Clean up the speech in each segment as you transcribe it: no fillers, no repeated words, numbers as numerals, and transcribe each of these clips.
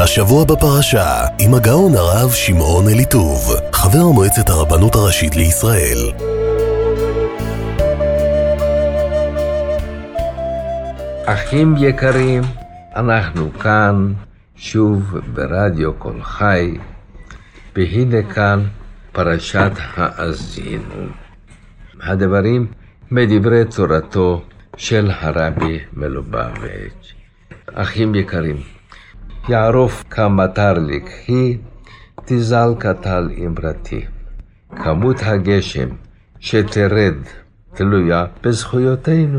השבוע בפרשה, עם הגאון הרב שמעון אליטוב, חבר מועצת הרבנות הראשית לישראל. אחים יקרים, אנחנו כאן שוב ברדיו כל חי, והנה כאן פרשת האזינו. הדברים מדברי תורתו של הרבי מלובביץ'. אחים יקרים, יערוף כמטר לקחי, תזל כתל אמרתי. כמות הגשם שתרד תלויה בזכויותינו,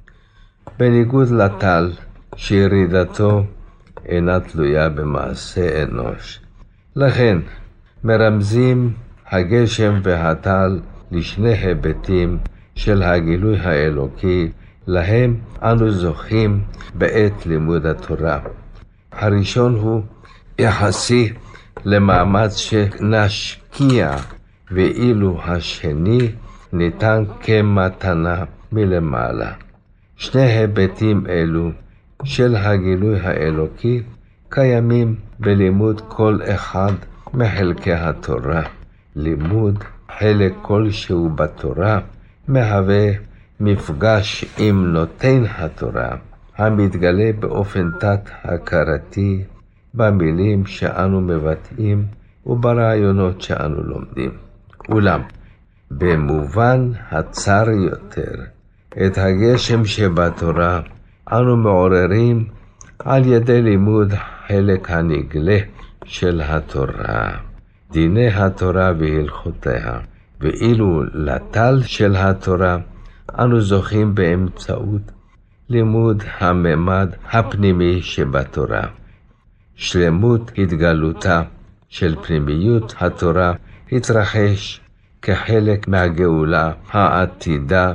בניגוד לטל שירידתו אינה תלויה במעשה אנוש. לכן מרמזים הגשם והטל לשני היבטים של הגילוי האלוקי להם אנו זוכים בעת לימוד התורה. הראשון הוא יחסי למאמץ שנשקיע, ואילו השני ניתן כמתנה מלמעלה. שני היבטים אלו של הגילוי האלוקי קיימים בלימוד כל אחד מחלקי התורה. לימוד חלק כלשהו בתורה מהווה מפגש עם נותן התורה, המתגלה באופן תת-הכרתי במילים שאנו מבטאים וברעיונות שאנו לומדים. אולם, במובן הצר יותר, את הגשם שבתורה אנו מעוררים על ידי לימוד חלק הנגלה של התורה, דיני התורה והלכותיה, ואילו לטל של התורה אנו זוכים באמצעות לימוד הממד הפנימי שבתורה. שלמות התגלותה של פנימיות התורה התרחש כחלק מהגאולה העתידה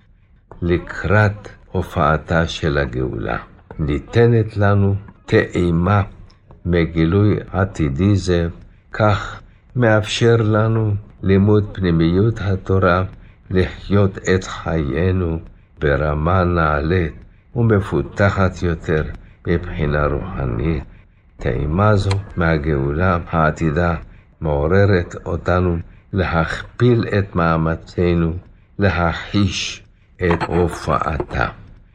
לקראת הופעתה של הגאולה. ניתנת לנו טעימה מגילוי עתידי זה, כך מאפשר לנו לימוד פנימיות התורה לחיות את חיינו ברמה נעלית ומפותחת יותר מבחינה רוחנית. טעימה זו מהגאולה העתידה מעוררת אותנו להכפיל את מאמצינו להחיש את הופעתה.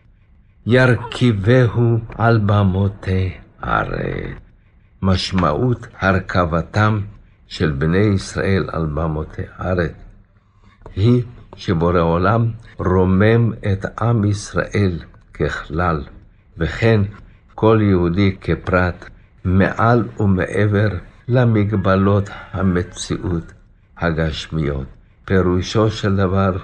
ירכיבהו על במותי הארץ. משמעות הרכבתם של בני ישראל על במותי הארץ היא שבורא עולם רומם את עם ישראל ככלל, וכן כל יהודי כפרט, מעל ומעבר למגבלות המציאות הגשמיות. פירושו של דבר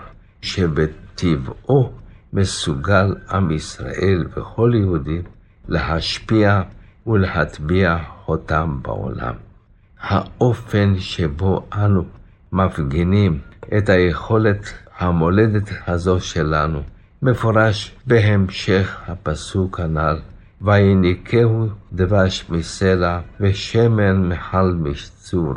שבטבעו מסוגל עם ישראל וכל יהודי להשפיע ולהטביע חותם בעולם. האופן שבו אנו מפגינים את היכולת המולדת הזו שלנו מפורש בהמשך הפסוק הנ"ל, ויניקהו דבש מסלע ושמן מחל משצור.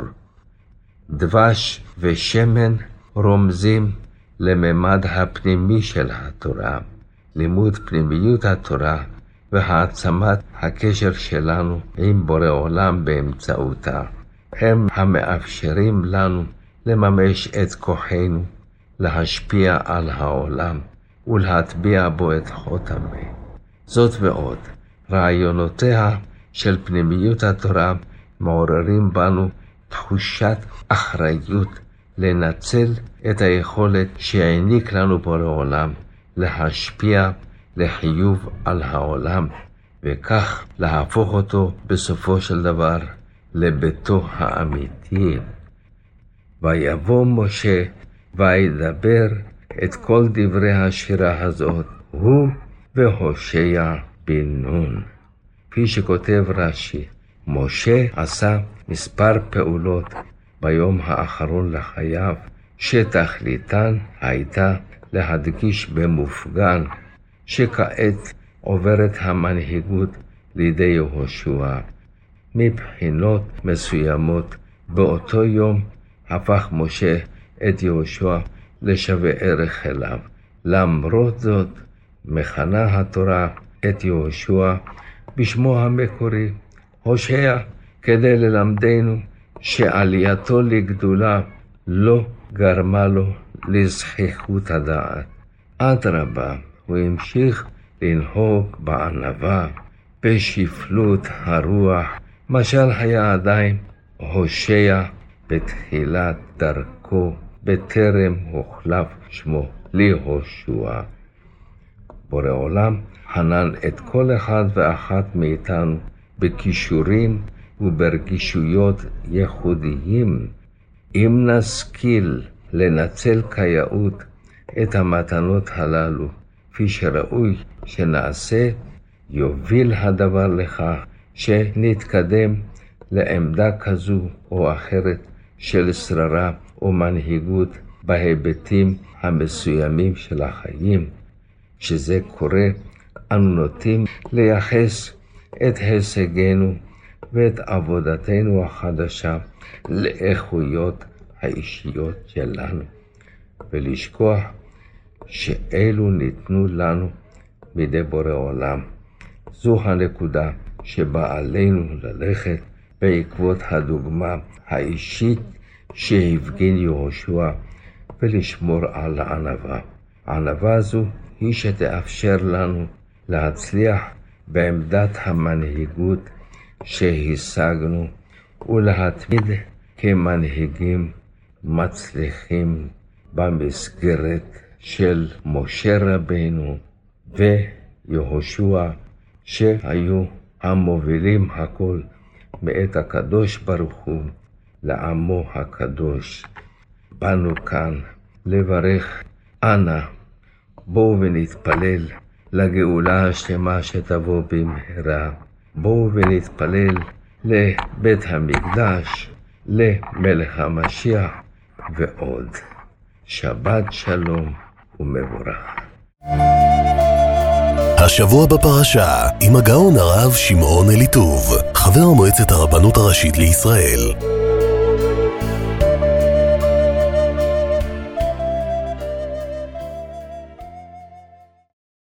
דבש ושמן רומזים לממד הפנימי של התורה, לימוד פנימיות התורה והעצמת הקשר שלנו עם בורא עולם באמצעותה. הם המאפשרים לנו לממש את כוחנו, להשפיע על העולם ולהטביע בו את חותמנו. זאת ועוד, רעיונותיה של פנימיות התורה מעוררים בנו תחושת אחריות לנצל את היכולת שהעניק לנו בורא עולם להשפיע לחיוב על העולם, וכך להפוך אותו בסופו של דבר לביתו האמיתי. ויבוא משה וידבר את כל דברי השירה הזאת, הוא והושע בן נון. כפי שכותב רש"י, משה עשה מספר פעולות ביום האחרון לחייו, שתכליתן הייתה להדגיש במופגן שכעת עוברת המנהיגות לידי יהושע. מבחינות מסוימות באותו יום הפך משה את יהושע לשווה ערך אליו. למרות זאת מכנה התורה את יהושע בשמו המקורי, הושע כדי ללמדנו שעלייתו לגדולה לא גרמה לו לזחיחות הדעת. אדרבה, הוא המשיך לנהוג בענווה, בשפלות הרוח, משל היה עדיין הושע בתחילת דרכו, בטרם הוחלף שמו ליהושע. בורא עולם חנן את כל אחד ואחת מאיתנו בכישורים וברגישויות ייחודיים. אם נשכיל לנצל כיאות את המתנות הללו, כפי שראוי שנעשה, יוביל הדבר לכך שנתקדם לעמדה כזו או אחרת של שררה או מנהיגות בהיבטים המסוימים של החיים. כשזה קורה, אנו נוטים לייחס את הישגנו ואת עבודתנו החדשה לאיכויות האישיות שלנו, ולשכוח שאלו ניתנו לנו מידי בורא עולם. זו הנקודה שבה עלינו ללכת בעקבות הדוגמה האישית שהפגין יהושע, ולשמור על הענווה. הענווה זו היא שתאפשר לנו להצליח בעמדת המנהיגות שהשגנו, ולהתמיד כמנהיגים מצליחים במסגרת של משה רבינו ויהושע, שהיו המובילים הכל מאת הקדוש ברוך הוא לעמו הקדוש. באנו כאן לברך. אנא בואו ונתפלל לגאולה השלמה שתבוא במהרה. בואו ונתפלל לבית המקדש, למלך המשיח ועוד. שבת שלום ומבורך. השבוע בפרשה עם הגאון הרב שמעון אליטוב, חבר מועצת הרבנות הראשית לישראל.